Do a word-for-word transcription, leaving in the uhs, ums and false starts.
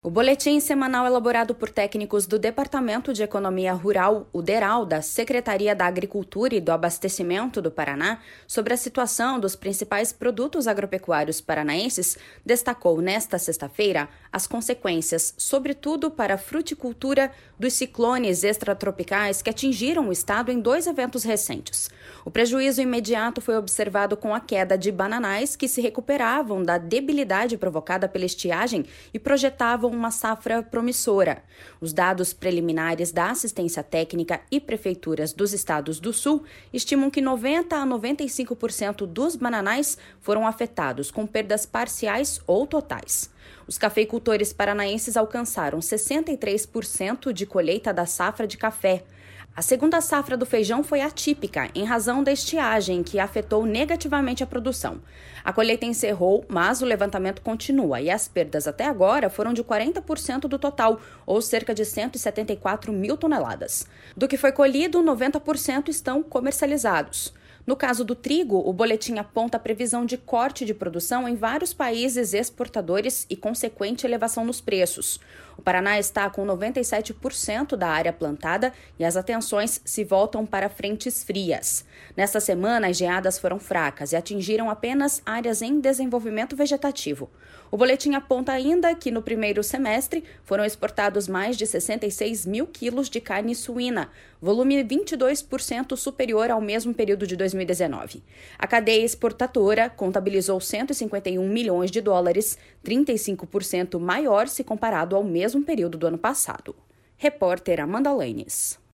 O boletim semanal elaborado por técnicos do Departamento de Economia Rural, o DERAL, da Secretaria da Agricultura e do Abastecimento do Paraná, sobre a situação dos principais produtos agropecuários paranaenses, destacou nesta sexta-feira as consequências, sobretudo para a fruticultura, dos ciclones extratropicais que atingiram o estado em dois eventos recentes. O prejuízo imediato foi observado com a queda de bananais que se recuperavam da debilidade provocada pela estiagem e projetavam uma safra promissora. Os dados preliminares da assistência técnica e prefeituras dos estados do Sul estimam que noventa a noventa e cinco por cento dos bananais foram afetados, com perdas parciais ou totais. Os cafeicultores paranaenses alcançaram sessenta e três por cento de colheita da safra de café. A segunda safra do feijão foi atípica, em razão da estiagem, que afetou negativamente a produção. A colheita encerrou, mas o levantamento continua e as perdas até agora foram de quarenta por cento do total, ou cerca de cento e setenta e quatro mil toneladas. Do que foi colhido, noventa por cento estão comercializados. No caso do trigo, o boletim aponta a previsão de corte de produção em vários países exportadores e consequente elevação nos preços. O Paraná está com noventa e sete por cento da área plantada e as atenções se voltam para frentes frias. Nesta semana, as geadas foram fracas e atingiram apenas áreas em desenvolvimento vegetativo. O boletim aponta ainda que no primeiro semestre foram exportados mais de sessenta e seis mil quilos de carne suína, volume vinte e dois por cento superior ao mesmo período de dois mil e dezenove. A cadeia exportadora contabilizou cento e cinquenta e um milhões de dólares, trinta e cinco por cento maior se comparado ao mesmo período do ano passado. Repórter Amanda Lanes.